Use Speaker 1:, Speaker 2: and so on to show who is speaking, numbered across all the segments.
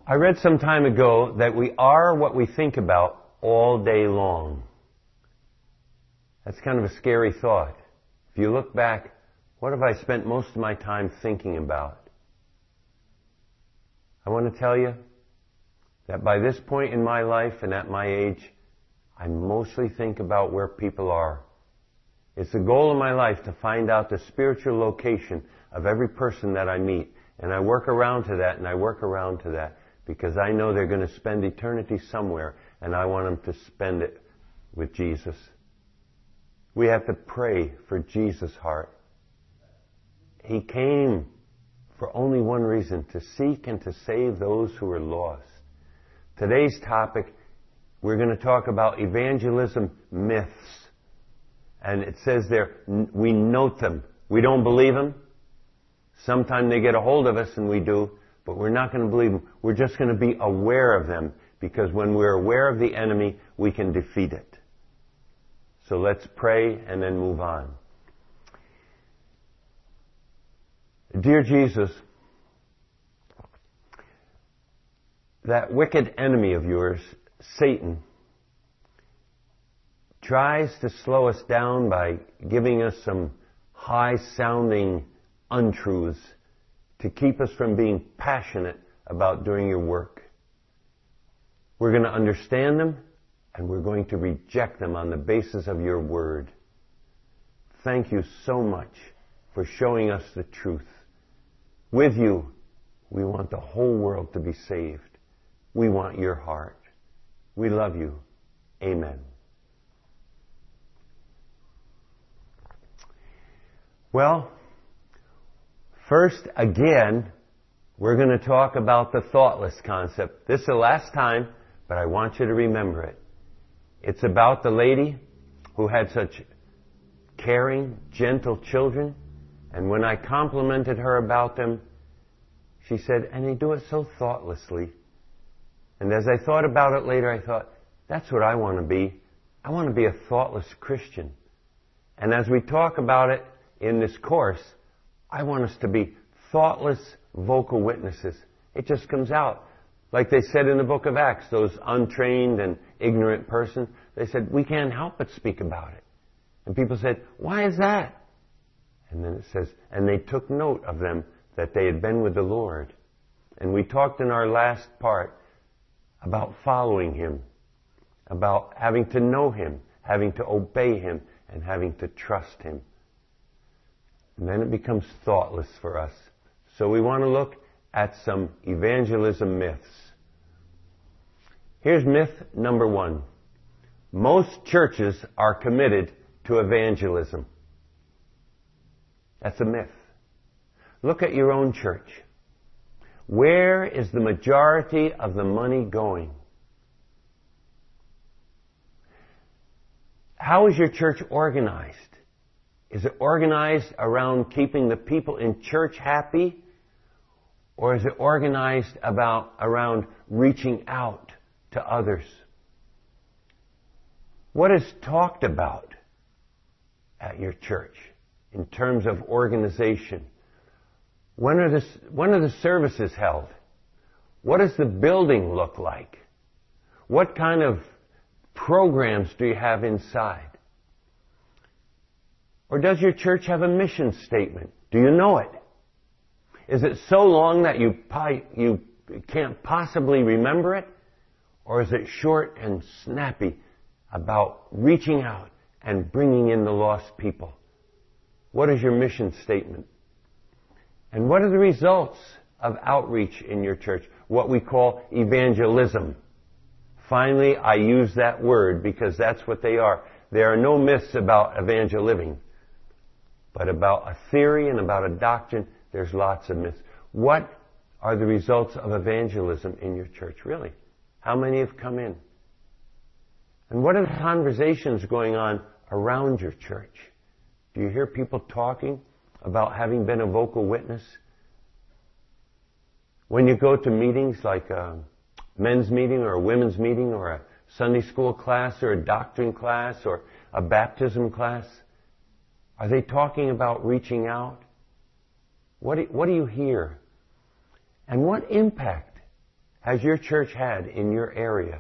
Speaker 1: I read some time ago that we are what we think about all day long. That's kind of a scary thought. If you look back, what have I spent most of my time thinking about? I want to tell you that by this point in my life and at my age, I mostly think about where people are. It's the goal of my life to find out the spiritual location of every person that I meet. And I work around to that, and I work around to that, because I know they're going to spend eternity somewhere, and I want them to spend it with Jesus. We have to pray for Jesus' heart. He came for only one reason, to seek and to save those who are lost. Today's topic, we're going to talk about evangelism myths. And it says there, we note them. We don't believe them. Sometimes they get a hold of us, and we do, but we're not going to believe them. We're just going to be aware of them, because when we're aware of the enemy, we can defeat it. So let's pray and then move on. Dear Jesus, that wicked enemy of yours, Satan, tries to slow us down by giving us some high-sounding untruths to keep us from being passionate about doing your work. We're going to understand them, and we're going to reject them on the basis of your word. Thank you so much for showing us the truth. With you, we want the whole world to be saved. We want your heart. We love you. Amen. Well, first, again, we're going to talk about the thoughtless concept. This is the last time, but I want you to remember it. It's about the lady who had such caring, gentle children, and when I complimented her about them, she said, and they do it so thoughtlessly. And as I thought about it later, I thought, that's what I want to be. I want to be a thoughtless Christian. And as we talk about it in this course, I want us to be thoughtless vocal witnesses. It just comes out. Like they said in the book of Acts, those untrained and ignorant persons, they said, we can't help but speak about it. And people said, why is that? And then it says, and they took note of them that they had been with the Lord. And we talked in our last part about following Him, about having to know Him, having to obey Him, and having to trust Him. And then it becomes thoughtless for us. So we want to look at some evangelism myths. Here's myth number 1. Most churches are committed to evangelism. That's a myth. Look at your own church. Where is the majority of the money going? How is your church organized? Is it organized around keeping the people in church happy? Or is it organized around reaching out to others? What is talked about at your church in terms of organization? When are the services held? What does the building look like? What kind of programs do you have inside? Or does your church have a mission statement? Do you know it? Is it so long that you can't possibly remember it? Or is it short and snappy about reaching out and bringing in the lost people? What is your mission statement? And what are the results of outreach in your church? What we call evangelism. Finally, I use that word because that's what they are. There are no myths about evangelism. But about a theory and about a doctrine, there's lots of myths. What are the results of evangelism in your church, really? How many have come in? And what are the conversations going on around your church? Do you hear people talking about having been a vocal witness? When you go to meetings like a men's meeting or a women's meeting or a Sunday school class or a doctrine class or a baptism class, are they talking about reaching out? What do you hear? And what impact has your church had in your area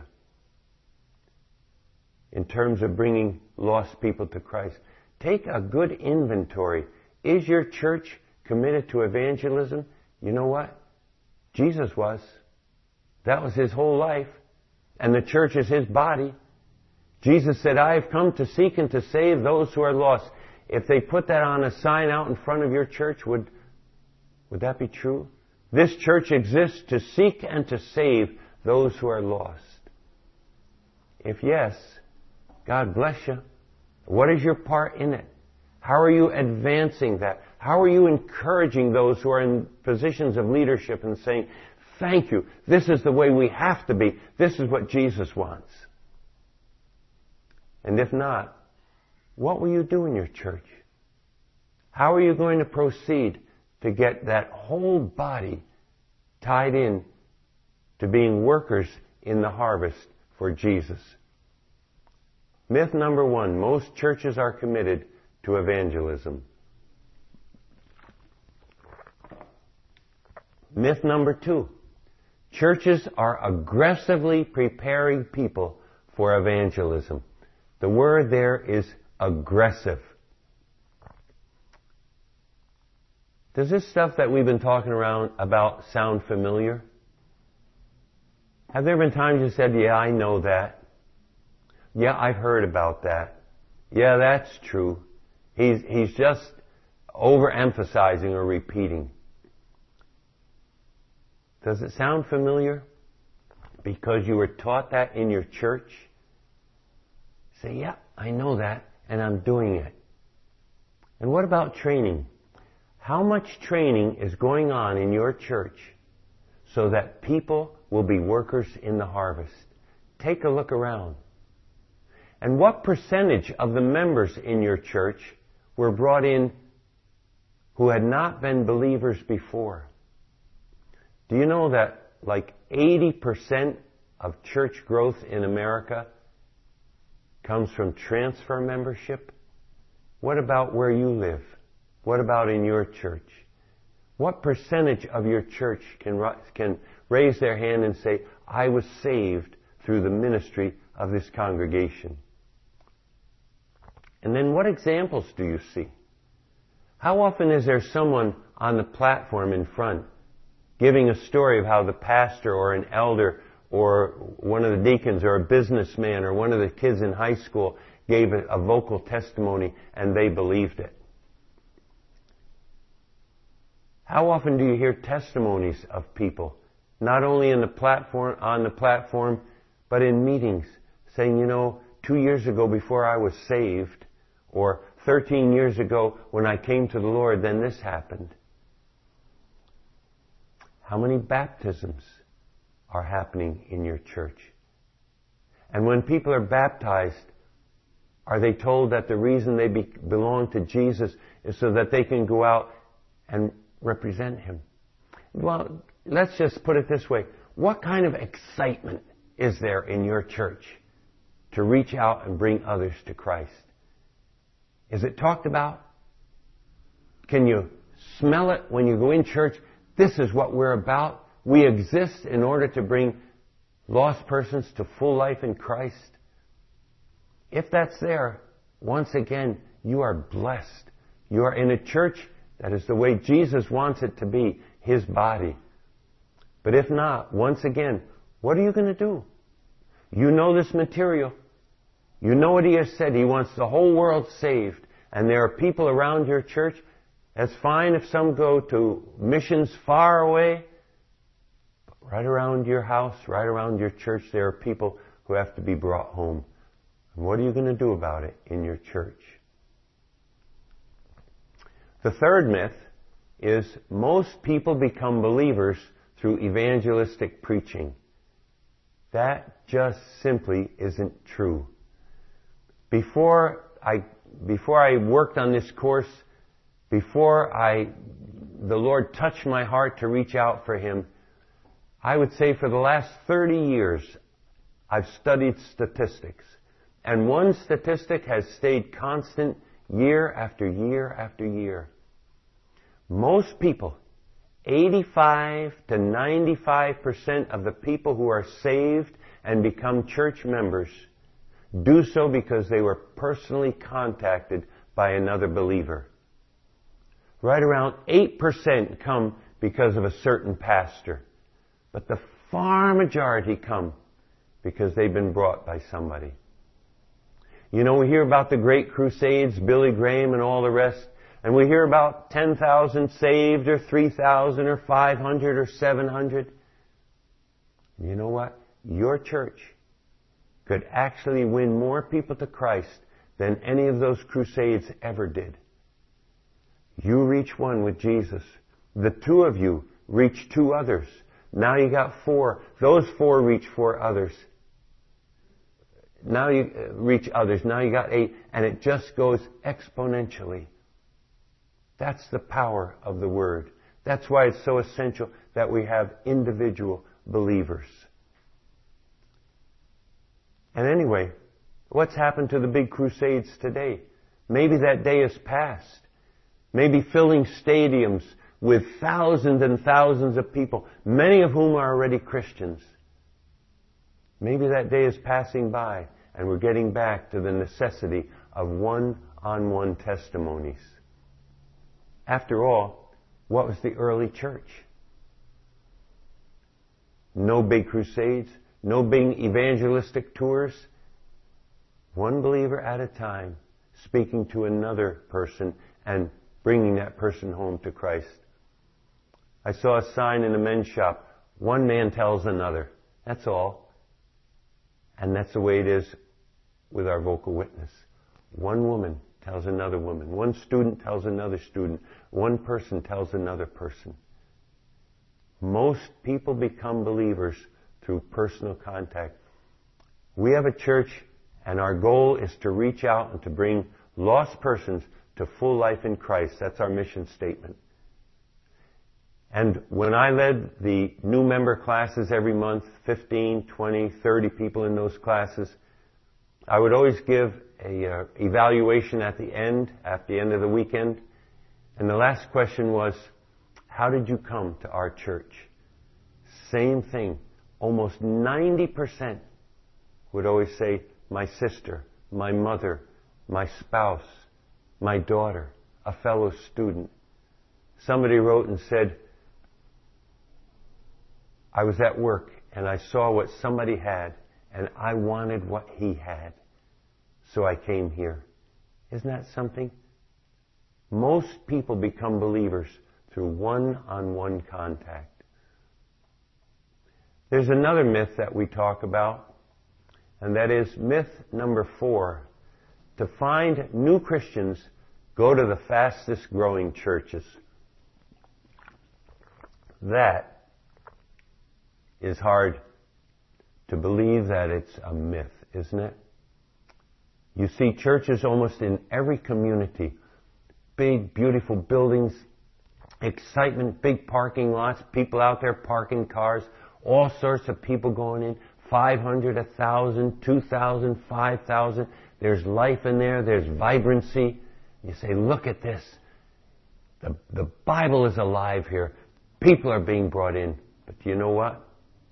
Speaker 1: in terms of bringing lost people to Christ? Take a good inventory. Is your church committed to evangelism? You know what? Jesus was. That was his whole life. And the church is his body. Jesus said, I have come to seek and to save those who are lost. If they put that on a sign out in front of your church, would that be true? This church exists to seek and to save those who are lost. If yes, God bless you. What is your part in it? How are you advancing that? How are you encouraging those who are in positions of leadership and saying, thank you, this is the way we have to be. This is what Jesus wants. And if not, what will you do in your church? How are you going to proceed to get that whole body tied in to being workers in the harvest for Jesus? Myth number 1, most churches are committed to evangelism. Myth number 2, churches are aggressively preparing people for evangelism. The word there is aggressive. Does this stuff that we've been talking around about sound familiar? Have there been times you said, yeah, I know that. Yeah, I've heard about that. Yeah, that's true. He's just overemphasizing or repeating. Does it sound familiar? Because you were taught that in your church? Say, yeah, I know that, and I'm doing it. And what about training? How much training is going on in your church so that people will be workers in the harvest? Take a look around. And what percentage of the members in your church were brought in who had not been believers before? Do you know that like 80% of church growth in America comes from transfer membership? What about where you live? What about in your church? What percentage of your church can raise their hand and say, I was saved through the ministry of this congregation? And then what examples do you see? How often is there someone on the platform in front giving a story of how the pastor or an elder or one of the deacons or a businessman or one of the kids in high school gave a vocal testimony and they believed it? How often do you hear testimonies of people, not only on the platform, but in meetings, saying, 2 years ago before I was saved, or 13 years ago when I came to the Lord, then this happened. How many baptisms are happening in your church? And when people are baptized, are they told that the reason they belong to Jesus is so that they can go out and represent Him? Well, let's just put it this way. What kind of excitement is there in your church to reach out and bring others to Christ? Is it talked about? Can you smell it when you go in church? This is what we're about. We exist in order to bring lost persons to full life in Christ. If that's there, once again, you are blessed. You are in a church that is the way Jesus wants it to be, His body. But if not, once again, what are you going to do? You know this material. You know what He has said. He wants the whole world saved. And there are people around your church. That's fine if some go to missions far away. But right around your house, right around your church, there are people who have to be brought home. And what are you going to do about it in your church? The third myth is most people become believers through evangelistic preaching. That just simply isn't true. Before I worked on this course, before the Lord touched my heart to reach out for Him, I would say for the last 30 years, I've studied statistics. And one statistic has stayed constant year after year after year. Most people 85 to 95% of the people who are saved and become church members do so because they were personally contacted by another believer. Right around 8% come because of a certain pastor. But the far majority come because they've been brought by somebody. You know, we hear about the great crusades, Billy Graham and all the rest, and we hear about 10,000 saved or 3,000 or 500 or 700. You know what? Your church could actually win more people to Christ than any of those crusades ever did. You reach one with Jesus. The two of you reach two others. Now you got four. Those four reach four others. Now you reach others. Now you got 8. And it just goes exponentially. That's the power of the Word. That's why it's so essential that we have individual believers. And anyway, what's happened to the big crusades today? Maybe that day is past. Maybe filling stadiums with thousands and thousands of people, many of whom are already Christians. Maybe that day is passing by and we're getting back to the necessity of one-on-one testimonies. After all, what was the early church? No big crusades, no big evangelistic tours. One believer at a time, speaking to another person and bringing that person home to Christ. I saw a sign in a men's shop. One man tells another. That's all. And that's the way it is with our vocal witness. One woman tells another woman. One student tells another student. One person tells another person. Most people become believers through personal contact. We have a church, and our goal is to reach out and to bring lost persons to full life in Christ. That's our mission statement. And when I led the new member classes every month, 15, 20, 30 people in those classes, I would always give a evaluation at the end of the weekend. And the last question was, how did you come to our church? Same thing. Almost 90% would always say, my sister, my mother, my spouse, my daughter, a fellow student. Somebody wrote and said, I was at work and I saw what somebody had and I wanted what he had. So I came here. Isn't that something? Most people become believers through one-on-one contact. There's another myth that we talk about, and that is myth number 4. To find new Christians, go to the fastest growing churches. That is hard to believe that it's a myth, isn't it? You see churches almost in every community. Big, beautiful buildings, excitement, big parking lots, people out there parking cars, all sorts of people going in, 500, 1,000, 2,000, 5,000. There's life in there, there's vibrancy. You say, look at this. The Bible is alive here. People are being brought in. But you know what?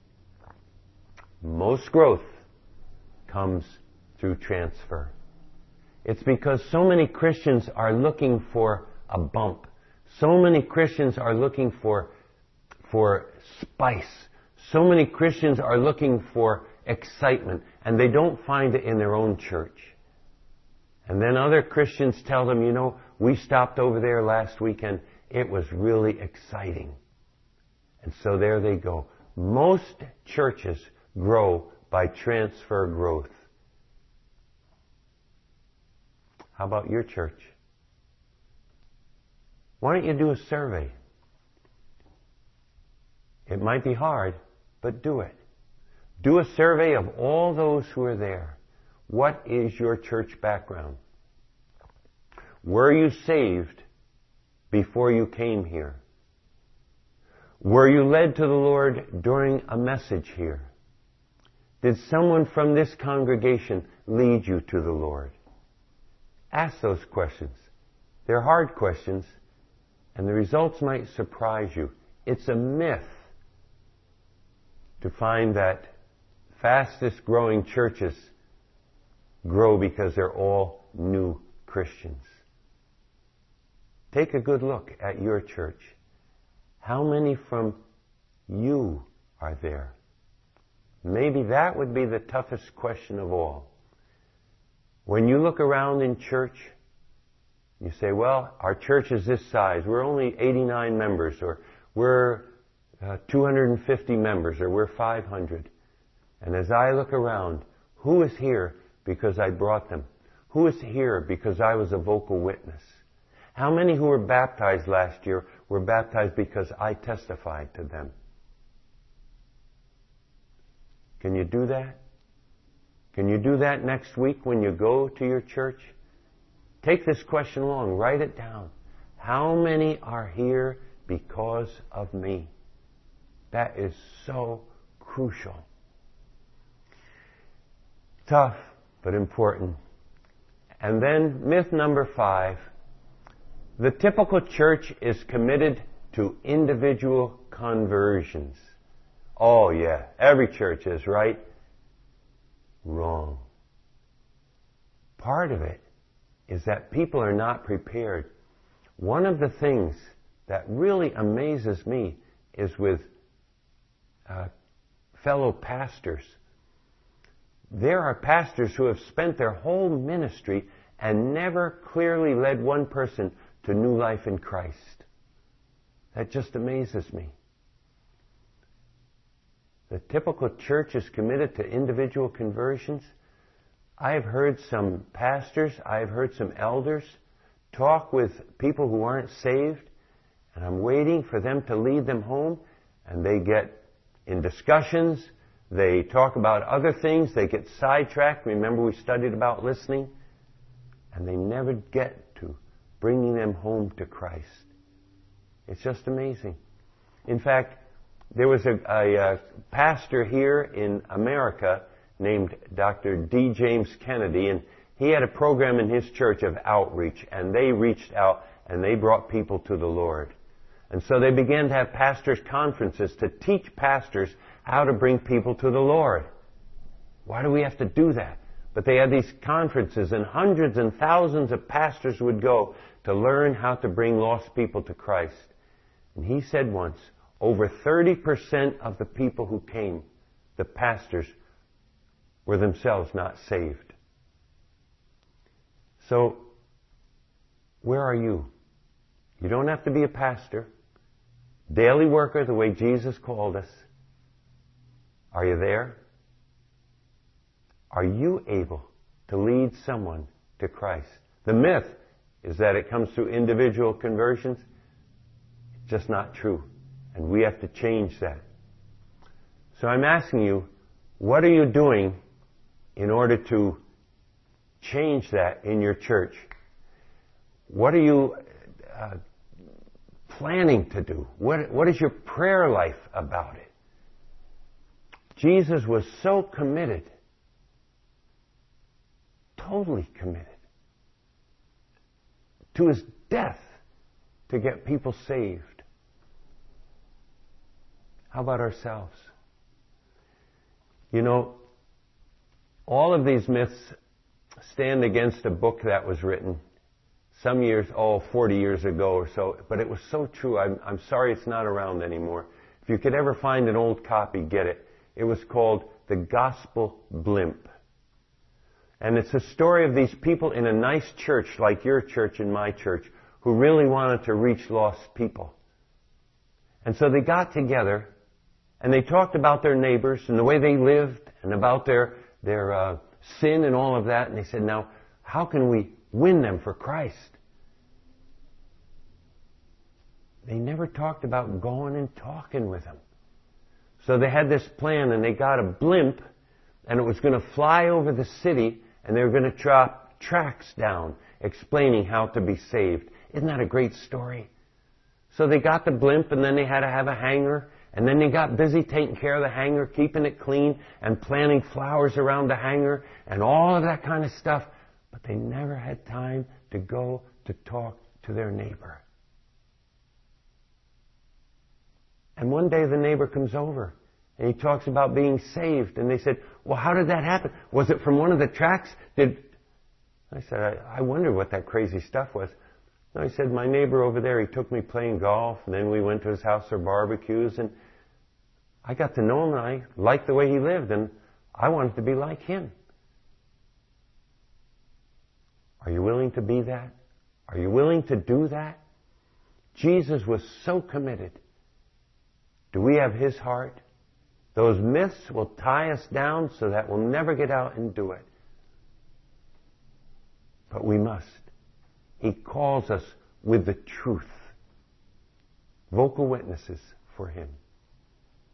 Speaker 1: Most growth comes through transfer. It's because so many Christians are looking for a bump. So many Christians are looking for spice. So many Christians are looking for excitement, and they don't find it in their own church. And then other Christians tell them, you know, we stopped over there last weekend. It was really exciting. And so there they go. Most churches grow by transfer growth. How about your church? Why don't you do a survey? It might be hard, but do it. Do a survey of all those who are there. What is your church background? Were you saved before you came here? Were you led to the Lord during a message here? Did someone from this congregation lead you to the Lord? Ask those questions. They're hard questions, and the results might surprise you. It's a myth to find that fastest growing churches grow because they're all new Christians. Take a good look at your church. How many from you are there? Maybe that would be the toughest question of all. When you look around in church, you say, well, our church is this size. We're only 89 members, or we're 250 members, or we're 500. And as I look around, who is here because I brought them? Who is here because I was a vocal witness? How many who were baptized last year were baptized because I testified to them? Can you do that? Can you do that next week when you go to your church? Take this question along. Write it down. How many are here because of me? That is so crucial. Tough, but important. And then myth number 5. The typical church is committed to individual conversions. Oh yeah, every church is, right? Wrong. Part of it is that people are not prepared. One of the things that really amazes me is with fellow pastors. There are pastors who have spent their whole ministry and never clearly led one person to new life in Christ. That just amazes me. The typical church is committed to individual conversions. I have heard some pastors, I have heard some elders talk with people who aren't saved, and I'm waiting for them to lead them home, and they get in discussions, they talk about other things, they get sidetracked. Remember we studied about listening? And they never get to bringing them home to Christ. It's just amazing. In fact, there was a pastor here in America named Dr. D. James Kennedy, and he had a program in his church of outreach, and they reached out and they brought people to the Lord. And so they began to have pastors' conferences to teach pastors how to bring people to the Lord. Why do we have to do that? But they had these conferences, and hundreds and thousands of pastors would go to learn how to bring lost people to Christ. And he said once, over 30% of the people who came, the pastors, were themselves not saved. So, where are you? You don't have to be a pastor. Daily worker, the way Jesus called us. Are you there? Are you able to lead someone to Christ? The myth is that it comes through individual conversions. It's just not true. And we have to change that. So I'm asking you, what are you doing in order to change that in your church? What are you planning to do? What is your prayer life about it? Jesus was so committed, totally committed, to his death to get people saved. How about ourselves? You know, all of these myths stand against a book that was written some years, 40 years ago or so, but it was so true. I'm sorry it's not around anymore. If you could ever find an old copy, get it. It was called The Gospel Blimp. And it's a story of these people in a nice church like your church and my church who really wanted to reach lost people. And so they got together and they talked about their neighbors and the way they lived and about their sin and all of that. And they said, now, how can we win them for Christ? They never talked about going and talking with them. So they had this plan, and they got a blimp, and it was going to fly over the city, and they were going to drop tracts down explaining how to be saved. Isn't that a great story? So they got the blimp, and then they had to have a hangar, and then they got busy taking care of the hangar, keeping it clean, and planting flowers around the hangar, and all of that kind of stuff. But they never had time to go to talk to their neighbor. And one day the neighbor comes over and he talks about being saved. And they said, well, how did that happen? Was it from one of the tracks? I said, I wonder what that crazy stuff was. No, he said, my neighbor over there, he took me playing golf, and then we went to his house for barbecues, and I got to know him, and I liked the way he lived, and I wanted to be like him. Are you willing to be that? Are you willing to do that? Jesus was so committed. Do we have his heart? Those myths will tie us down so that we'll never get out and do it. But we must. He calls us with the truth. Vocal witnesses for him.